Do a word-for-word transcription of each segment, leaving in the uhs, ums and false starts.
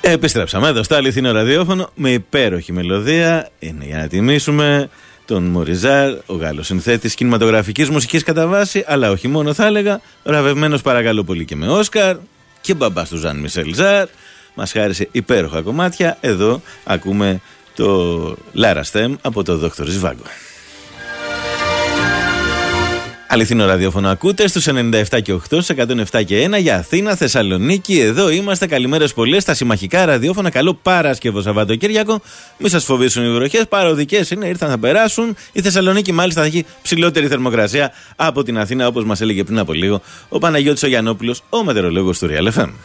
Επιστρέψαμε εδώ στο αληθινό ραδιόφωνο με υπέροχη μελωδία. Είναι για να τιμήσουμε τον Μοριζάρ, ο Γάλλος συνθέτης κινηματογραφικής μουσικής κατά βάση, αλλά όχι μόνο θα έλεγα, βραβευμένος παρακαλώ πολύ και με Όσκαρ και μπαμπάς του Ζαν Μισελ Ζαρ. Μας χάρισε υπέροχα κομμάτια. Εδώ ακούμε το Λάρα Στέμ από το Δόκτωρ Ζιβάγκο. Αληθινό ραδιόφωνο ακούτε στους ενενήντα επτά και οκτώ, στους εκατόν επτά και ένα για Αθήνα, Θεσσαλονίκη. Εδώ είμαστε. Καλημέρες πολλές στα συμμαχικά ραδιόφωνα. Καλό Παρασκευό Σαββατοκύριακο. Μη σας φοβήσουν οι βροχές. Παροδικές είναι, ήρθαν, θα περάσουν. Η Θεσσαλονίκη μάλιστα θα έχει ψηλότερη θερμοκρασία από την Αθήνα, όπως μας έλεγε πριν από λίγο ο Παναγιώτης ο Γιαννόπουλος, ο μετεωρολόγος του Real εφ εμ.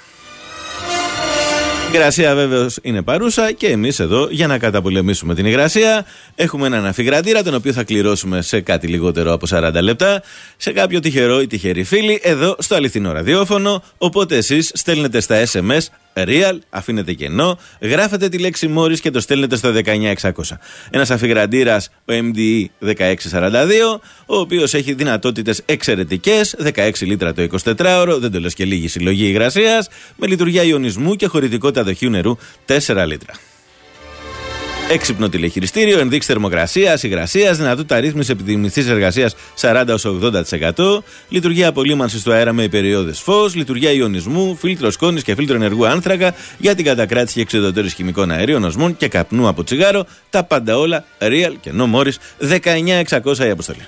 Η υγρασία βέβαιος είναι παρούσα και εμείς εδώ για να καταπολεμήσουμε την υγρασία έχουμε έναν αφιγραντήρα τον οποίο θα κληρώσουμε σε κάτι λιγότερο από σαράντα λεπτά σε κάποιο τυχερό ή τυχερή φίλη εδώ στο αληθινό ραδιόφωνο. Οπότε εσείς στέλνετε στα ες εμ ες Real, αφήνετε κενό, γράφετε τη λέξη Morris και το στέλνετε στο δεκαεννιά εξακόσια. Ένας αφιγραντήρας, ο εμ ντι ι δεκαέξι σαράντα δύο, ο οποίος έχει δυνατότητες εξαιρετικές, δεκαέξι λίτρα το εικοσιτετράωρο, δεν το λες και λίγη συλλογή υγρασίας, με λειτουργία ιονισμού και χωρητικότητα δοχείου νερού τέσσερα λίτρα. Έξυπνο τηλεχειριστήριο, ενδείξει θερμοκρασίας, υγρασίας, δυνατότητα ρύθμιση επιτιμηθής εργασίας σαράντα με ογδόντα τοις εκατό, λειτουργία απολύμανσης του αέρα με υπεριόδες φως, λειτουργία ιονισμού, φίλτρο σκόνης και φίλτρο ενεργού άνθρακα για την κατακράτηση και εξοδοτήρηση χημικών αερίων, οσμών και καπνού από τσιγάρο. Τα πάντα όλα Real και No Morris, δεκαεννιά εξακόσια η αποστολή.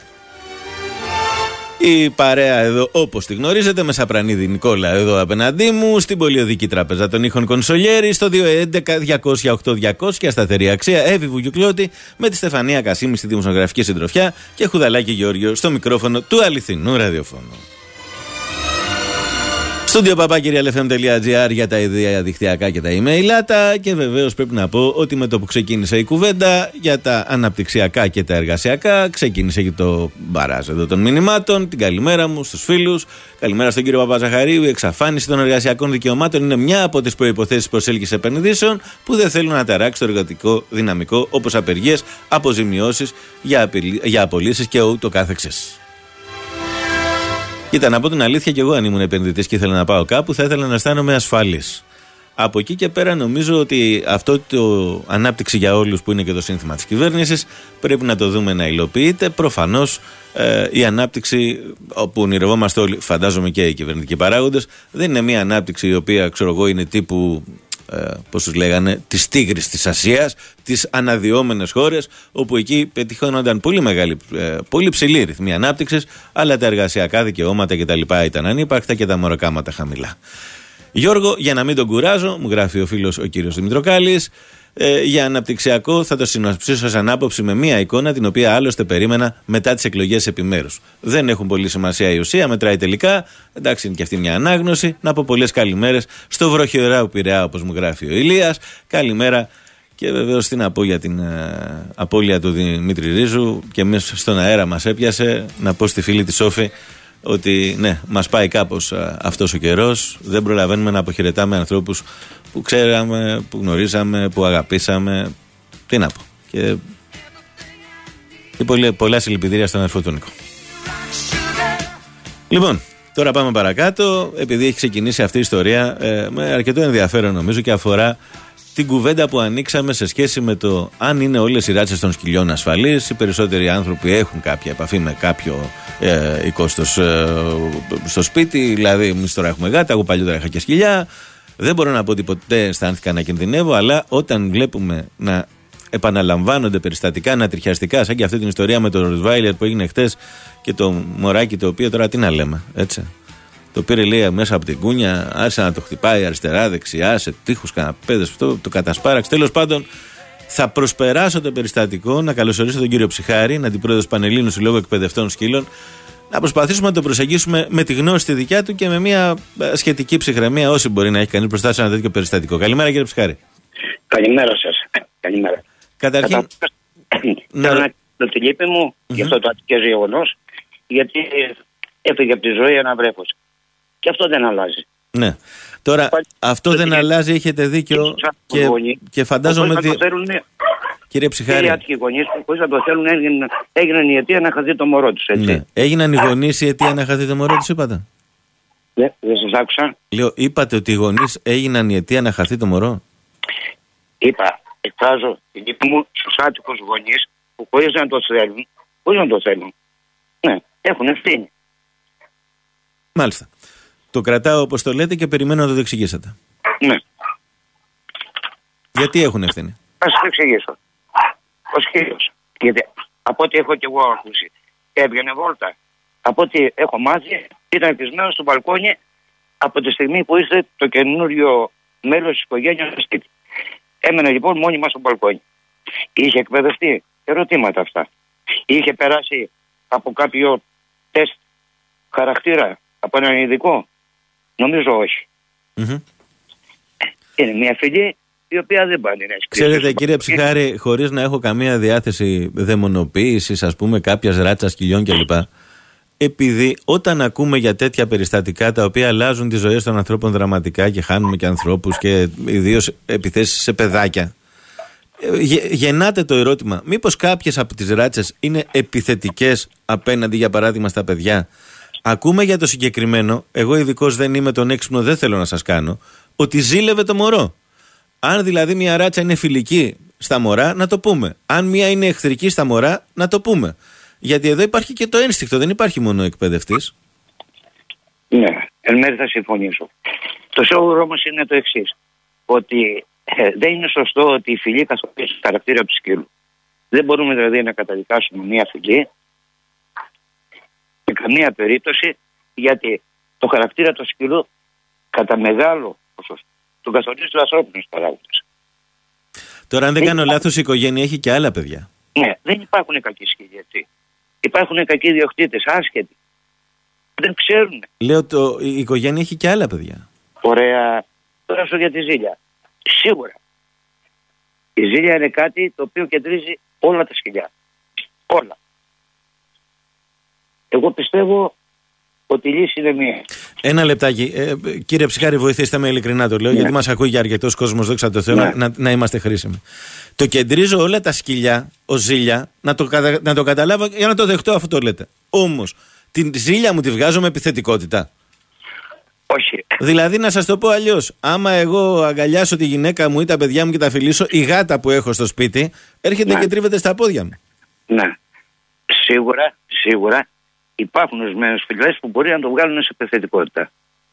Η παρέα εδώ, όπως τη γνωρίζετε, με Σαπρανίδη Νικόλα εδώ απέναντί μου, στην Πολιοδική Τράπεζα των Ήχων Κονσολιέρη, στο δύο έντεκα διακόσια οκτώ διακόσια, σταθερή αξία, Εύη Βουγιουκλώτη, με τη Στεφανία Κασίμη στη δημοσιογραφική συντροφιά και Χουδαλάκη Γεώργιο στο μικρόφωνο του αληθινού ραδιοφώνου. Στούντιο παπάκι real εφ εμ τελεία τζι άρ για τα διαδικτυακά και τα emailάτα και βεβαίως πρέπει να πω ότι με το που ξεκίνησε η κουβέντα για τα αναπτυξιακά και τα εργασιακά ξεκίνησε και το μπαράζ εδώ των μηνυμάτων. Την καλημέρα μου στους φίλους, καλημέρα στον κύριο Παπαζαχαρίου. Η εξαφάνιση των εργασιακών δικαιωμάτων είναι μια από τις προϋποθέσεις προσέλκυσης επενδύσεων που δεν θέλουν να ταράξει το εργατικό δυναμικό, όπως απεργίες, αποζημιώσεις για, για απολύσεις και ούτω καθεξής. Κοίτα, να πω την αλήθεια, και εγώ αν ήμουν επενδυτής και ήθελα να πάω κάπου, θα ήθελα να αισθάνομαι ασφαλής. Από εκεί και πέρα νομίζω ότι αυτό το ανάπτυξη για όλους που είναι και το σύνθημα της κυβέρνησης πρέπει να το δούμε να υλοποιείται. Προφανώς ε, η ανάπτυξη όπου ονειρευόμαστε όλοι, φαντάζομαι και οι κυβερνητικοί παράγοντες, δεν είναι μια ανάπτυξη η οποία ξέρω εγώ είναι τύπου ε, πώς τους λέγανε, της Τίγρης της Ασίας, τις αναδυόμενες χώρες, όπου εκεί πετυχαίνονταν πολύ μεγάλη, ε, πολύ ψηλή ρυθμή ανάπτυξης, αλλά τα εργασιακά δικαιώματα κτλ. Ήταν ανύπαρκτα και τα μωροκάματα χαμηλά. Γιώργο, για να μην τον κουράζω, μου γράφει ο φίλος ο κύριος Δημητροκάλης, ε, για αναπτυξιακό θα το συνοψίσω σαν άποψη με μία εικόνα την οποία άλλωστε περίμενα μετά τις εκλογές επιμέρους. Δεν έχουν πολύ σημασία η ουσία, μετράει τελικά. Εντάξει, είναι και αυτή μια ανάγνωση. Να πω πολλές καλημέρες στο βροχιοράου Πειραιά, όπως μου γράφει ο Ηλίας. Καλημέρα. Και βεβαίως τι να πω για την ε, απώλεια του Δημήτρη Ρίζου και μέσα στον αέρα μας έπιασε. Να πω στη φίλη τη Σόφη ότι ναι, μας πάει κάπως α, αυτός ο καιρός. Δεν προλαβαίνουμε να αποχαιρετάμε ανθρώπους που ξέραμε, που γνωρίζαμε, που αγαπήσαμε. Τι να πω. Και, και πολλά, πολλά συλληπιτήρια στον αδερφό του Νίκο. Λοιπόν, τώρα πάμε παρακάτω. Επειδή έχει ξεκινήσει αυτή η ιστορία ε, με αρκετό ενδιαφέρον νομίζω και αφορά την κουβέντα που ανοίξαμε σε σχέση με το αν είναι όλες οι ράτσες των σκυλιών ασφαλείς. Οι περισσότεροι άνθρωποι έχουν κάποια επαφή με κάποιο ε, οικόστος ε, στο σπίτι. Δηλαδή, εμείς τώρα έχουμε γάτα, εγώ παλιότερα είχα και σκυλιά. Δεν μπορώ να πω ότι ποτέ αισθάνθηκα να κινδυνεύω, αλλά όταν βλέπουμε να επαναλαμβάνονται περιστατικά ανατριχιαστικά, σαν και αυτή την ιστορία με το Ροσβάιλερ που έγινε χτες και το μωράκι το οποίο τώρα τι να λέμε, έτσι. Το πήρε λέει μέσα από την κούνια, άρχισε να το χτυπάει αριστερά, δεξιά, σε τείχους, καναπέδες, αυτό το κατασπάραξε. Τέλος πάντων, θα προσπεράσω το περιστατικό, να καλωσορίσω τον κύριο Ψυχάρη, αντιπρόεδρος Πανελλήνου Συλλόγου Εκπαιδευτών Σκύλων, να προσπαθήσουμε να το προσεγγίσουμε με τη γνώση τη δικιά του και με μια σχετική ψυχραιμία, όσοι μπορεί να έχει κανείς μπροστά σε ένα τέτοιο περιστατικό. Καλημέρα, κύριε Ψυχάρη. Καλημέρα σας. Καλημέρα. Καταρχήν. Θέλω να πω τη λύπη μου για αυτό το ατυχές γεγονός, γιατί έφυγε από τη ζωή ένα βρέφος. Και αυτό δεν αλλάζει. Ναι. Τώρα, Πάλι, αυτό δεν και... αλλάζει, έχετε δίκιο. Και, και φαντάζομαι ότι. Κύριε Ψυχάρη. Οι άτυχοι γονείς που χωρίς να το θέλουν έγιναν, έγιναν η αιτία να χαθεί το μωρό τους. Έτσι. Ναι. Έγιναν οι γονείς η αιτία να χαθεί το μωρό τους, είπατε. Ναι, δεν σας άκουσα. Λέω, είπατε ότι οι γονείς έγιναν η αιτία να χαθεί το μωρό. Είπα, εκφράζω την λύπη μου στους άτυχους γονείς που χωρίς να το θέλουν, χωρίς να το θέλουν, ναι, έχουν ευθύνη. Μάλιστα. Το κρατάω όπως το λέτε και περιμένω να το εξηγήσετε. Ναι. Γιατί έχουν ευθύνη? Θα σας το εξηγήσω. Ο σκύλος. Γιατί από ό,τι έχω και εγώ ακούσει, έβγαινε βόλτα. Από ό,τι έχω μάθει, ήταν κλεισμένος στο μπαλκόνι από τη στιγμή που ήρθε το καινούριο μέλος της οικογένειας στο σπίτι. Έμενε λοιπόν μόνιμα στο μπαλκόνι. Είχε εκπαιδευτεί, ερωτήματα αυτά. Είχε περάσει από κάποιο τεστ χαρακτήρα, από έναν ειδικό? Νομίζω όχι. Mm-hmm. Είναι μια φυλή η οποία δεν πάνε να εσκρίσει. Ξέρετε κύριε Ψυχάρη, χωρίς να έχω καμία διάθεση δαιμονοποίησης, ας πούμε κάποιας ράτσας σκυλιών κλπ. Επειδή όταν ακούμε για τέτοια περιστατικά τα οποία αλλάζουν τις ζωές των ανθρώπων δραματικά και χάνουμε και ανθρώπους και ιδίως επιθέσεις σε παιδάκια, γεννάται το ερώτημα, μήπως κάποιες από τις ράτσες είναι επιθετικές απέναντι για παράδειγμα στα παιδιά? Ακούμε για το συγκεκριμένο, εγώ ειδικός δεν είμαι, τον έξυπνο δεν θέλω να σας κάνω, ότι ζήλευε το μωρό. Αν δηλαδή μια ράτσα είναι φιλική στα μωρά, να το πούμε. Αν μια είναι εχθρική στα μωρά, να το πούμε. Γιατί εδώ υπάρχει και το ένστικτο, δεν υπάρχει μόνο ο εκπαιδευτής. Ναι, εν μέρει θα συμφωνήσω. Το σίγουρο όμως είναι το εξής, ότι ε, δεν είναι σωστό ότι η φυλή καθορίζει το χαρακτήρα του σκύλου. Δεν μπορούμε δηλαδή να καταδικάσουμε μια φυλή σε καμία περίπτωση, γιατί το χαρακτήρα του σκύλου κατά μεγάλο ποσοστό τον καθορίζει του ανθρώπινου παράγοντες. Τώρα, αν δεν, δεν κάνω λάθος, η οικογένεια έχει και άλλα παιδιά. Ναι, δεν υπάρχουν κακοί σκύλοι, έτσι. Υπάρχουν κακοί ιδιοκτήτες, άσχετοι. Δεν ξέρουν. Λέω, το, η οικογένεια έχει και άλλα παιδιά. Ωραία. Τώρα σου για τη ζήλια. Σίγουρα. Η ζήλια είναι κάτι το οποίο κεντρίζει όλα τα σκυλιά. Όλα. Εγώ πιστεύω ότι η λύση είναι μία. Ένα λεπτάκι. Ε, κύριε Ψυχάρη, βοηθήστε με, ειλικρινά το λέω, ναι. Γιατί μας ακούει και αρκετός κόσμος, δόξα τω Θεώ, ναι. να, να είμαστε χρήσιμοι. Το κεντρίζω όλα τα σκυλιά ως ζήλια, να το, να το καταλάβω για να το δεχτώ, αυτό το λέτε. Όμως, την ζήλια μου τη βγάζω με επιθετικότητα. Όχι. Δηλαδή, να σας το πω αλλιώς. Άμα εγώ αγκαλιάσω τη γυναίκα μου ή τα παιδιά μου και τα φιλήσω, η γάτα που έχω στο σπίτι έρχεται, ναι, και τρίβεται στα πόδια μου. Ναι. Σίγουρα, σίγουρα. Υπάρχουν ορισμένες φυλές που μπορεί να το βγάλουν σε επιθετικότητα.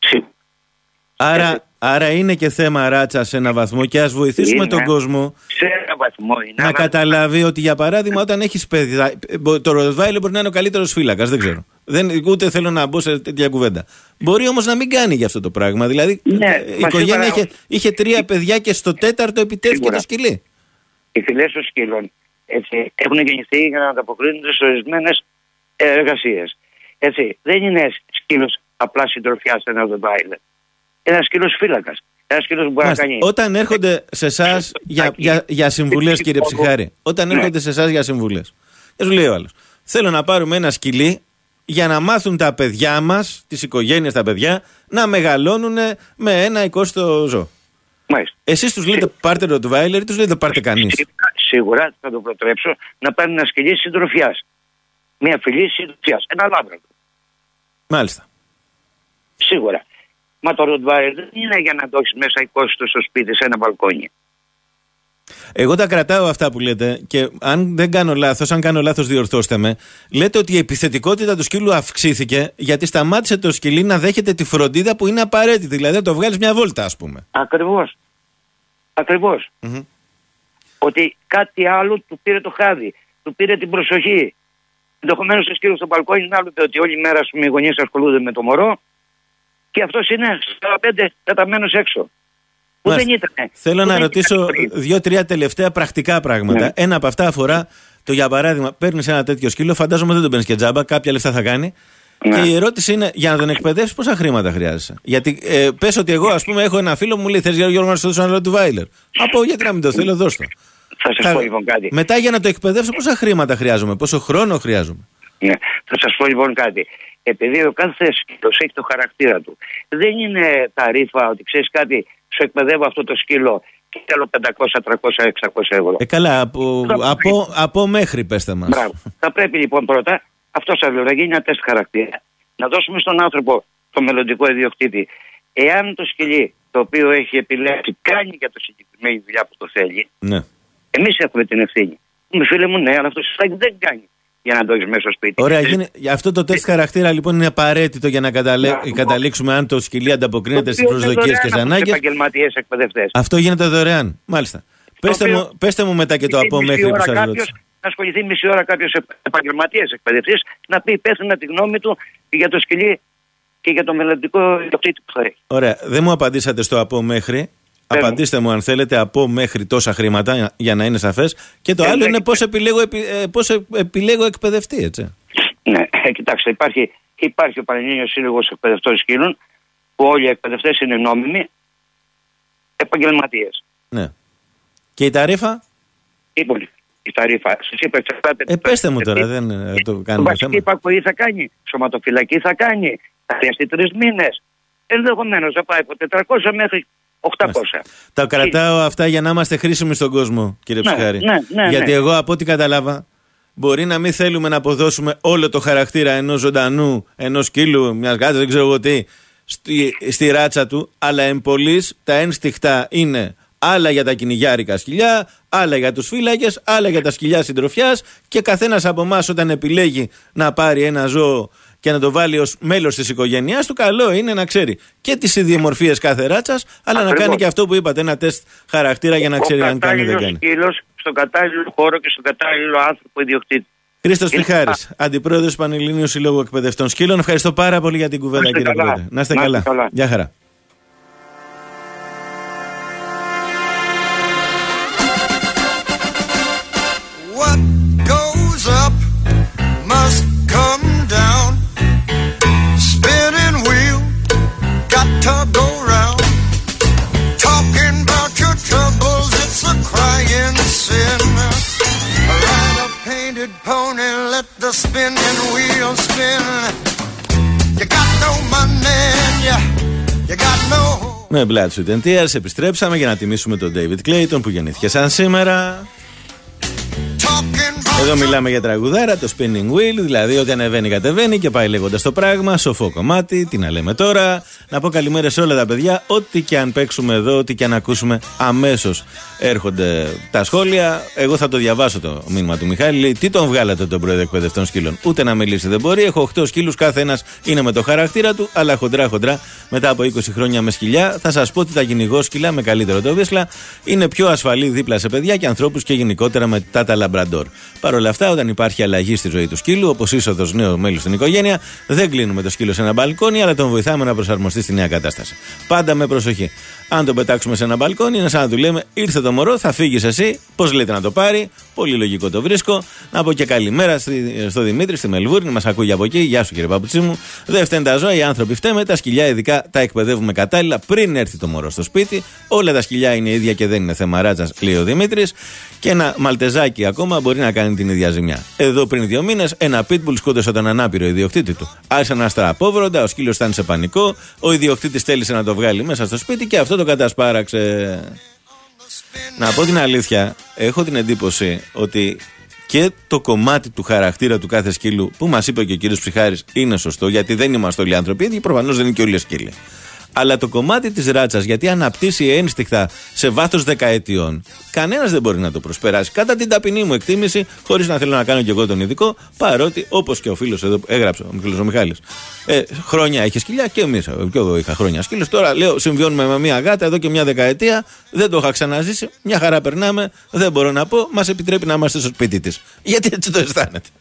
Άρα, Έτσι. άρα είναι και θέμα ράτσα σε ένα βαθμό και ας βοηθήσουμε είναι, τον κόσμο σε ένα βαθμό είναι, να καταλάβει ότι για παράδειγμα όταν έχεις παιδιά, το Ροτβάιλερ μπορεί να είναι ο καλύτερος φύλακας, δεν ξέρω. Δεν, ούτε θέλω να μπω σε τέτοια κουβέντα. Μπορεί όμως να μην κάνει για αυτό το πράγμα. Δηλαδή ναι, η οικογένεια είχε, είχε τρία παιδιά και στο τέταρτο επιτέθηκε το σκυλί. Οι φυλές των σκύλων έτσι, έχουν γεννηθεί για να ανταποκρίνονται σε ορισμένες εργασίες. Έτσι, δεν είναι σκύλος απλά συντροφιάς ένα Ροτβάιλερ. Ένα σκύλος φύλακας. Ένα σκύλος που μπορεί Μάλιστα. να κάνει. Όταν έρχονται σε εσάς για, για, για συμβουλές, κύριε Ψυχάρη, όταν ναι. έρχονται σε εσάς για συμβουλές, και σου λέει ο άλλος, θέλω να πάρουμε ένα σκυλί για να μάθουν τα παιδιά μας, τις οικογένειες τα παιδιά, να μεγαλώνουν με ένα εικόστο ζώο. Μάλιστα. Εσείς τους λέτε πάρτε Ροτβάιλερ ή τους λέτε πάρτε κανείς? Σίγουρα θα το προτρέψω να πάρει ένα σκυλί συντροφιάς. Μια φυλή συντροφιάς. Ένα λάμπρακο. Μάλιστα. Σίγουρα. Μα το Ροτβάιλερ δεν είναι για να το έχεις μέσα εικόστο στο σπίτι σε ένα μπαλκόνι. Εγώ τα κρατάω αυτά που λέτε και αν δεν κάνω λάθος, αν κάνω λάθος διορθώστε με, λέτε ότι η επιθετικότητα του σκύλου αυξήθηκε γιατί σταμάτησε το σκυλί να δέχεται τη φροντίδα που είναι απαραίτητη, δηλαδή να το βγάλεις μια βόλτα, ας πούμε. Ακριβώς. Ακριβώς. Mm-hmm. Ότι κάτι άλλο του πήρε το χάδι, του πήρε την προσοχή. Ενδεχομένως ο σκύλος στο μπαλκόνι να λέτε ότι όλη μέρα οι γονείς ασχολούνται με το μωρό και αυτός είναι στα πέντε τεταμένος έξω. Που δεν ήτανε. Θέλω που να ρωτήσω δύο-τρία τελευταία πρακτικά πράγματα. Ναι. Ένα από αυτά αφορά το, για παράδειγμα, παίρνεις ένα τέτοιο σκύλο, φαντάζομαι δεν τον παίρνεις και τζάμπα, κάποια λεφτά θα κάνει. Ναι. Και η ερώτηση είναι, για να τον εκπαιδεύσεις, πόσα χρήματα χρειάζεσαι? Γιατί ε, πες ότι εγώ, ας πούμε, έχω ένα φίλο μου, μου λέει: θες Γιώργο να σου δώσω ένα Ροτβάιλερ? Από γιατί να μην το θέλω, δώσ' το. Θα σας θα... πω λοιπόν κάτι. Μετά για να το εκπαιδεύσω, πόσα χρήματα χρειάζομαι, πόσο χρόνο χρειάζομαι? Ναι. Θα σας πω λοιπόν κάτι. Επειδή ο κάθε σκύλος έχει το χαρακτήρα του, δεν είναι τα ρήφα ότι ξέρεις κάτι, σου εκπαιδεύω αυτό το σκύλο και θέλω πεντακόσια, τριακόσια, εξακόσια ευρώ. Ε, καλά, από, από, από μέχρι πέστε μας. Μπράβο. Θα πρέπει λοιπόν πρώτα, αυτό σας λέω, να γίνει ένα τεστ χαρακτήρα. Να δώσουμε στον άνθρωπο, το μελλοντικό ιδιοκτήτη, εάν το σκυλί το οποίο έχει επιλέξει, κάνει για το συγκεκριμένη δουλειά που το θέλει. Ναι. Εμείς έχουμε την ευθύνη. Μου φίλε μου, ναι, αλλά αυτό δεν κάνει για να το έχεις μέσα στο σπίτι. Ωραία, γίνει, αυτό το τεστ χαρακτήρα λοιπόν είναι απαραίτητο για να καταλέ, yeah. καταλήξουμε αν το σκυλί ανταποκρίνεται στις προσδοκίες και στις ανάγκες. Επαγγελματίες εκπαιδευτές. Αυτό γίνεται δωρεάν. Μάλιστα. Πέστε μου, πέστε μου μετά και το από μέχρι που σας ρώτησα. Να ασχοληθεί μισή ώρα κάποιος επαγγελματίας εκπαιδευτής να πει υπεύθυνα τη γνώμη του για το σκυλί και για το μελλοντικό ιδιοκτήτη που θα έχει. Ωραία. Δεν μου απαντήσατε στο από μέχρι. Πέρα. Απαντήστε μου αν θέλετε από μέχρι τόσα χρήματα για να είναι σαφές. Και το ε, άλλο ε, είναι πώς επιλέγω, επι, ε, πώς επιλέγω εκπαιδευτή, έτσι. Ναι, ε, κοιτάξτε, υπάρχει, υπάρχει ο Πανελλήνιος Σύλλογος Εκπαιδευτών Σκύλων που όλοι οι εκπαιδευτές είναι νόμιμοι επαγγελματίες. Ναι. Και η ταρήφα? Η, η ταρήφα. Σας είπα, εξαρτάται. Ε, πέστε μου τώρα, δεν το κάνουμε θέμα. Η υπακοή θα κάνει, σωματοφυλακή θα κάνει, θα χρειαστεί τρεις μήνες. Ενδεχομένως θα πάει από τετρακόσια μέχρι οκτακόσια. Τα κρατάω αυτά για να είμαστε χρήσιμοι στον κόσμο, κύριε ναι, Ψυχάρη. Ναι, ναι, Γιατί ναι. εγώ από ό,τι καταλάβα, μπορεί να μην θέλουμε να αποδώσουμε όλο το χαρακτήρα ενός ζωντανού, ενός σκύλου, μιας γάτας, δεν ξέρω εγώ τι, στη, στη ράτσα του, αλλά εμπολής τα ένστιχτα είναι άλλα για τα κυνηγιάρικα σκυλιά, άλλα για τους φύλακες, άλλα για τα σκυλιά συντροφιάς και καθένας από εμάς όταν επιλέγει να πάρει ένα ζώο και να το βάλει ως μέλος της οικογένειάς του, καλό είναι να ξέρει και τις ιδιομορφίες κάθε ράτσας, αλλά Ακριβώς. να κάνει και αυτό που είπατε, ένα τεστ χαρακτήρα για να ο ξέρει αν κάνει ή δεν κάνει. Σκύλος στον κατάλληλο χώρο και στον κατάλληλο άνθρωπο ιδιοκτήτη. Χρήστος Ψυχάρης, Αντιπρόεδρος του Πανελληνίου Συλλόγου Εκπαιδευτών Σκύλων. Ευχαριστώ πάρα πολύ για την κουβέντα, κύριε Πρόεδρε. Να είστε καλά. καλά. Γεια χαρά. What goes up must come down. Spinning wheel got to go round. Talking about your troubles, it's a crying sin. Ride a painted pony, let the spinning wheel spin. You got no money and you, you got no. Με Blood, Sweat and Tears επιστρέψαμε για να τιμήσουμε τον David Clayton που γεννήθηκε σαν σήμερα. Εδώ μιλάμε για τραγουδάρα, το spinning wheel, δηλαδή ότι ανεβαίνει κατεβαίνει και πάει λέγοντας το πράγμα, σοφό κομμάτι, τι να λέμε τώρα. Να πω καλημέρα σε όλα τα παιδιά, ό,τι και αν παίξουμε εδώ, ό,τι και αν ακούσουμε, αμέσως έρχονται τα σχόλια. Εγώ θα το διαβάσω το μήνυμα του Μιχάλη, λέει, τι τον βγάλατε τον πρόεδρο εκπαιδευτών σκύλων, ούτε να μιλήσει δεν μπορεί, έχω οκτώ σκύλους, κάθε ένας είναι με το χαρακτήρα του, αλλά χοντρά χοντρά μετά από είκοσι χρόνια με σκυλιά, θα σας πω ότι τα κυνηγώ σκυλά με καλύτερο το βίσλα είναι πιο ασφαλή δίπλα σε παιδιά και ανθρώπους και γενικότερα με τα τα λαμπραντόρ. Παρ' όλα αυτά, όταν υπάρχει αλλαγή στη ζωή του σκύλου, όπως είσοδος νέο μέλος στην οικογένεια, δεν κλείνουμε το σκύλο σε ένα μπαλκόνι, αλλά τον βοηθάμε να προσαρμοστεί στη νέα κατάσταση. Πάντα με προσοχή. Αν τον πετάξουμε σε ένα μπαλκόνι, είναι σαν να του λέμε: ήρθε το μωρό, θα φύγεις εσύ. Πώς λέτε να το πάρει. Πολύ λογικό το βρίσκω. Να πω και καλημέρα στη, στο Δημήτρη, στη Μελβούρνη. Μας ακούει από εκεί. Γεια σου, κύριε Παπουτσί μου. Δεν φταίνουν τα ζώα, οι άνθρωποι φταίμε. Τα σκυλιά, ειδικά, τα εκπαιδεύουμε κατάλληλα πριν έρθει το μωρό στο σπίτι. Όλα τα σκυλιά είναι ίδια και δεν είναι θέμα ράτσας, λέει ο Δημήτρης. Και ένα μαλτεζάκι ακόμα μπορεί να κάνει την ίδια ζημιά. Εδώ πριν δύο μήνες, ένα pitbull σκότωσε τον ανάπηρο ιδιοκτήτη του. Άρχισαν να στραπόβροντα, ο σκύλος ήταν σε πανικό. Ο ιδιοκτήτης θέλησε να το βγάλει μέσα στο σπίτι και αυτό το κατασπάραξε. Να πω την αλήθεια, έχω την εντύπωση ότι και το κομμάτι του χαρακτήρα του κάθε σκύλου που μας είπε και ο κύριος Ψυχάρης είναι σωστό, γιατί δεν είμαστε όλοι άνθρωποι, γιατί προφανώς δεν είναι και όλοι σκύλοι. Αλλά το κομμάτι της ράτσας, γιατί αναπτύσσει ένστικτα σε βάθος δεκαετιών, κανένας δεν μπορεί να το προσπεράσει. Κατά την ταπεινή μου εκτίμηση, χωρίς να θέλω να κάνω κι εγώ τον ειδικό, παρότι όπως και ο φίλος εδώ έγραψε, ο Μιχάλης ο Μιχάλης, ε, χρόνια έχει σκυλιά και εμείς. Και εγώ είχα χρόνια σκύλους. Τώρα λέω, συμβιώνουμε με μια γάτα εδώ και μια δεκαετία, δεν το είχα ξαναζήσει. Μια χαρά περνάμε, δεν μπορώ να πω, μας επιτρέπει να είμαστε στο σπίτι της. Γιατί έτσι το αισθάνεται.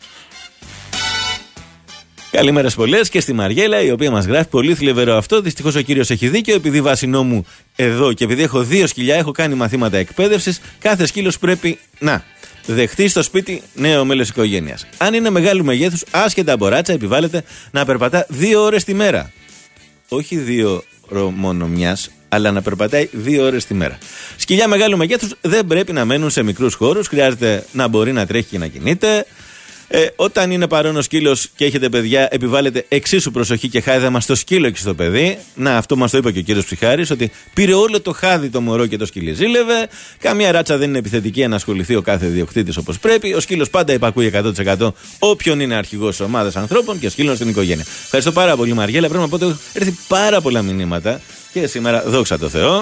Καλημέρες πολλές και στη Μαριέλα, η οποία μας γράφει πολύ θλιβερό αυτό. Δυστυχώς ο κύριος έχει δίκιο, επειδή βάσει νόμου εδώ και επειδή έχω δύο σκυλιά, έχω κάνει μαθήματα εκπαίδευσης. Κάθε σκύλος πρέπει να δεχτεί στο σπίτι νέο μέλος οικογένειας. Αν είναι μεγάλου μεγέθους, άσχετα από ράτσα, επιβάλλεται να περπατά δύο ώρες τη μέρα. Όχι δύο μόνο μιας, αλλά να περπατάει δύο ώρες τη μέρα. Σκυλιά μεγάλου μεγέθους δεν πρέπει να μένουν σε μικρούς χώρους, χρειάζεται να μπορεί να τρέχει και να κινείται. Ε, όταν είναι παρόν ο σκύλος και έχετε παιδιά, επιβάλλετε εξίσου προσοχή και χάιδαμα στο σκύλο και στο παιδί. Να, αυτό μας το είπε και ο κύριος Ψυχάρης, ότι πήρε όλο το χάδι το μωρό και το σκυλί ζήλευε. Καμία ράτσα δεν είναι επιθετική να ασχοληθεί ο κάθε διοκτήτης όπως πρέπει. Ο σκύλος πάντα υπακούει εκατό τοις εκατό όποιον είναι αρχηγός ομάδας ανθρώπων και σκύλων στην οικογένεια. Ευχαριστώ πάρα πολύ, Μαριέλα. Πρέπει να πω ότι έχουν έρθει πάρα πολλά μηνύματα και σήμερα, δόξα τω Θεώ.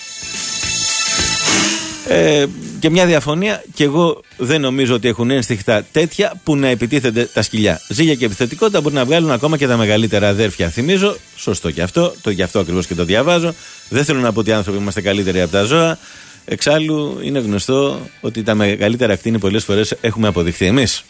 Ε, και μια διαφωνία, και εγώ δεν νομίζω ότι έχουν ένστιχτα τέτοια που να επιτίθενται τα σκυλιά. Ζήλια και επιθετικότητα μπορεί να βγάλουν ακόμα και τα μεγαλύτερα αδέρφια. Θυμίζω, σωστό και αυτό, το γι' αυτό ακριβώς και το διαβάζω. Δεν θέλω να πω ότι οι άνθρωποι είμαστε καλύτεροι από τα ζώα. Εξάλλου, είναι γνωστό ότι τα μεγαλύτερα κτίνη πολλές φορές έχουμε αποδειχθεί εμείς.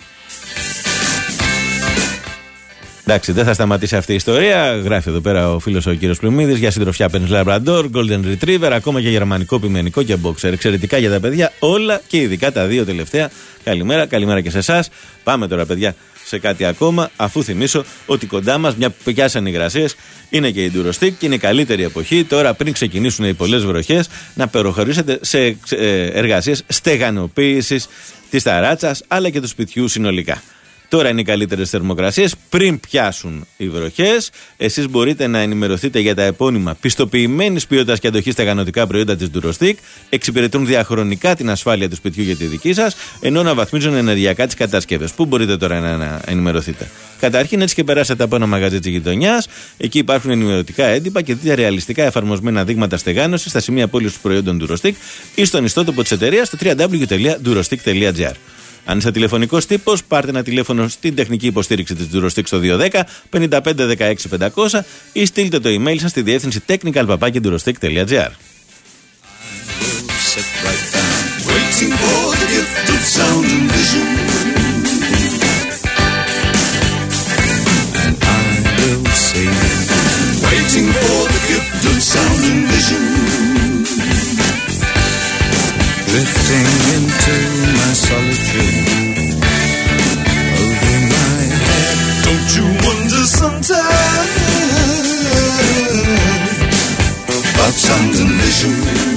Εντάξει, δεν θα σταματήσει αυτή η ιστορία. Γράφει εδώ πέρα ο φίλος ο κύριος Πλουμίδης για συντροφιά παίρνεις Labrador, Golden Retriever, ακόμα και γερμανικό πειμενικό και boxer. Εξαιρετικά για τα παιδιά, όλα και ειδικά τα δύο τελευταία. Καλημέρα, καλημέρα και σε εσάς. Πάμε τώρα, παιδιά, σε κάτι ακόμα. Αφού θυμίσω ότι κοντά μας, μια που πιάσαν οι υγρασίες, είναι και η Durostick και είναι η καλύτερη εποχή τώρα, πριν ξεκινήσουν οι πολλές βροχές, να προχωρήσετε σε εργασίες στεγανοποίησης της ταράτσας αλλά και του σπιτιού συνολικά. Τώρα είναι οι καλύτερες θερμοκρασίες πριν πιάσουν οι βροχές. Εσείς μπορείτε να ενημερωθείτε για τα επώνυμα πιστοποιημένης ποιότητας και αντοχής στεγανωτικά προϊόντα της Durostick. Εξυπηρετούν διαχρονικά την ασφάλεια του σπιτιού για τη δική σας, ενώ αναβαθμίζουν ενεργειακά τις κατασκευές. Πού μπορείτε τώρα να, να ενημερωθείτε? Καταρχήν, έτσι και περάσετε από ένα μαγαζί της γειτονιάς. Εκεί υπάρχουν ενημερωτικά έντυπα και δείτε ρεαλιστικά εφαρμοσμένα δείγματα στεγάνωσης στα σημεία πώλησης προϊόντων Durostick ή στον ιστότοπο της εταιρείας στο double-u double-u double-u τελεία durostick τελεία gr. Αν είστε τηλεφωνικός τύπος, πάρτε ένα τηλέφωνο στην τεχνική υποστήριξη της Durostick στο δύο ένα μηδέν πέντε πέντε ένα έξι πεντακόσια ή στείλτε το email σας στη διεύθυνση technical παπάκι durostick τελεία gr. Drifting into my solitude over my head. Don't you wonder sometimes about sound and vision?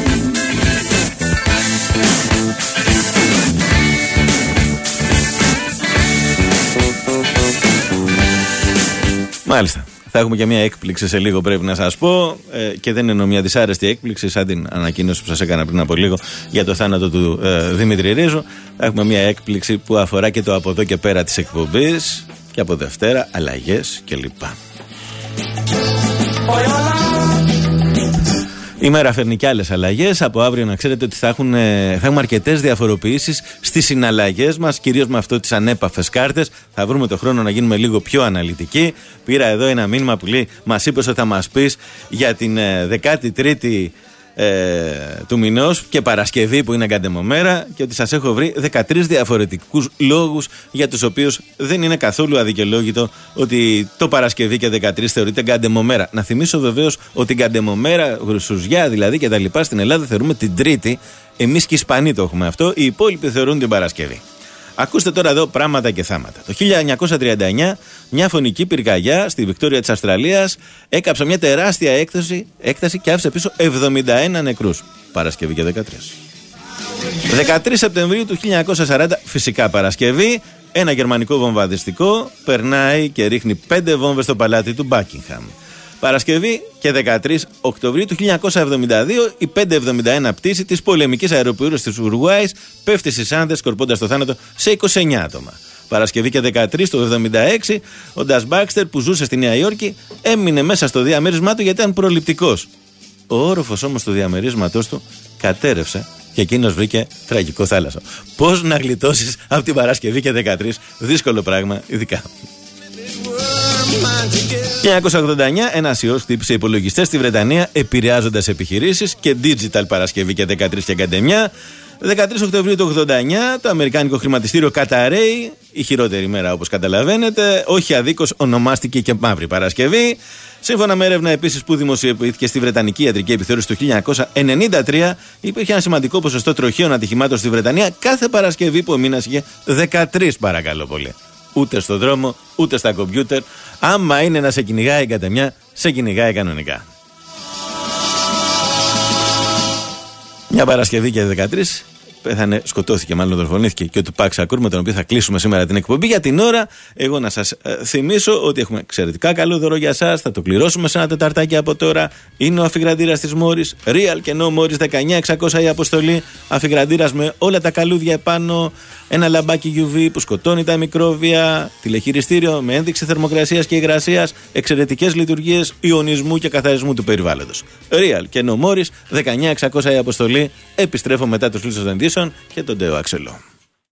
Μάλιστα. Θα έχουμε και μια έκπληξη σε λίγο, πρέπει να σας πω, ε, και δεν εννοώ μια δυσάρεστη έκπληξη σαν την ανακοίνωση που σας έκανα πριν από λίγο για το θάνατο του ε, Δημήτρη Ρίζου. Θα έχουμε μια έκπληξη που αφορά και το από εδώ και πέρα της εκπομπής και από Δευτέρα, αλλαγές κλπ. Η μέρα φέρνει και άλλες αλλαγές. Από αύριο να ξέρετε ότι θα, έχουν, θα έχουμε αρκετές διαφοροποιήσεις στις συναλλαγές μας, κυρίως με αυτό τις ανέπαφες κάρτες. Θα βρούμε το χρόνο να γίνουμε λίγο πιο αναλυτικοί. Πήρα εδώ ένα μήνυμα που λέει: μας είπες ότι θα μας πεις για την δεκάτη τρίτη ε, του μηνός και Παρασκευή που είναι εγκαντεμομέρα, και ότι σας έχω βρει δεκατρείς διαφορετικούς λόγους για τους οποίους δεν είναι καθόλου αδικαιολόγητο ότι το Παρασκευή και δεκατρείς θεωρείται εγκαντεμομέρα. Να θυμίσω βεβαίως ότι εγκαντεμομέρα, Χρυσουζιά δηλαδή και τα λοιπά, στην Ελλάδα θεωρούμε την Τρίτη. Εμείς και οι Ισπανοί το έχουμε αυτό, οι υπόλοιποι θεωρούν την Παρασκευή. Ακούστε τώρα εδώ πράγματα και θάματα. Το χίλια εννιακόσια τριάντα εννιά, μια φωνική πυρκαγιά στη Βικτόρια της Αυστραλίας έκαψε μια τεράστια έκταση, έκταση και άφησε πίσω εβδομήντα ένα νεκρούς. Παρασκευή και δεκατρείς. δεκατρείς Σεπτεμβρίου του χίλια εννιακόσια σαράντα, φυσικά Παρασκευή, ένα γερμανικό βομβαρδιστικό περνάει και ρίχνει πέντε βόμβες στο παλάτι του Μπάκιγχαμ. Παρασκευή και δεκατρείς Οκτωβρίου του χίλια εννιακόσια εβδομήντα δύο, η πεντακόσια εβδομήντα ένα πτήση της πολεμικής αεροπορίας της Ουρουάης πέφτει στις Άνδες, σκορπώντας το θάνατο σε είκοσι εννέα άτομα. Παρασκευή και δεκατρείς του εβδομήντα έξι, ο Ντας Μπάξτερ που ζούσε στη Νέα Υόρκη έμεινε μέσα στο διαμέρισμά του γιατί ήταν προληπτικός. Ο όροφος όμως του διαμερίσματός του κατέρευσε και εκείνος βρήκε τραγικό θάλασσο. Πώς να γλιτώσεις από την Παρασκευή και δεκατρείς, δύσκολο πράγμα, ειδικά. χίλια εννιακόσια ογδόντα εννιά, ένας ιός χτύπησε υπολογιστές στη Βρετανία, επηρεάζοντας επιχειρήσεις και digital Παρασκευή και δεκατρείς και είκοσι δεκατρείς Οκτωβρίου του ογδόντα εννιά, το αμερικάνικο χρηματιστήριο Καταρέι, η χειρότερη ημέρα όπως καταλαβαίνετε, όχι αδίκως ονομάστηκε και Μαύρη Παρασκευή. Σύμφωνα με έρευνα επίσης που δημοσιοποιήθηκε στη Βρετανική Ιατρική Επιθεώρηση του χίλια εννιακόσια ενενήντα τρία, υπήρχε ένα σημαντικό ποσοστό τροχαίων ατυχημάτων στη Βρετανία κάθε Παρασκευή που ο μήνας είχε δεκατρείς, παρακαλώ πολύ. Ούτε στο δρόμο, ούτε στα κομπιούτερ. Άμα είναι να σε κυνηγάει κατά μια, σε κυνηγάει κανονικά. Μια Παρασκευή και δεκατρείς πέθανε, σκοτώθηκε, μάλλον δολοφονήθηκε και ο Τουπάκ Σακούρ, με τον οποίο θα κλείσουμε σήμερα την εκπομπή. Για την ώρα, εγώ να σας ε, θυμίσω ότι έχουμε εξαιρετικά καλό δώρο για σας. Θα το κληρώσουμε σε ένα τεταρτάκι από τώρα. Είναι ο αφιγραντήρας της Μόρις, Real και No Morris δεκαεννιά εξακόσια η αποστολή. Αφιγραντήρας με όλα τα καλούδια επάνω. ένα λαμπάκι γιου βι που σκοτώνει τα μικρόβια, τηλεχειριστήριο με ένδειξη θερμοκρασίας και υγρασίας, εξαιρετικές λειτουργίες ιονισμού και καθαρισμού του περιβάλλοντος. Real και No Morris, δεκαεννιά εξακόσια η αποστολή. Επιστρέφω μετά τους Λίτσος Δεντήσεων και τον Τέο Αξελό.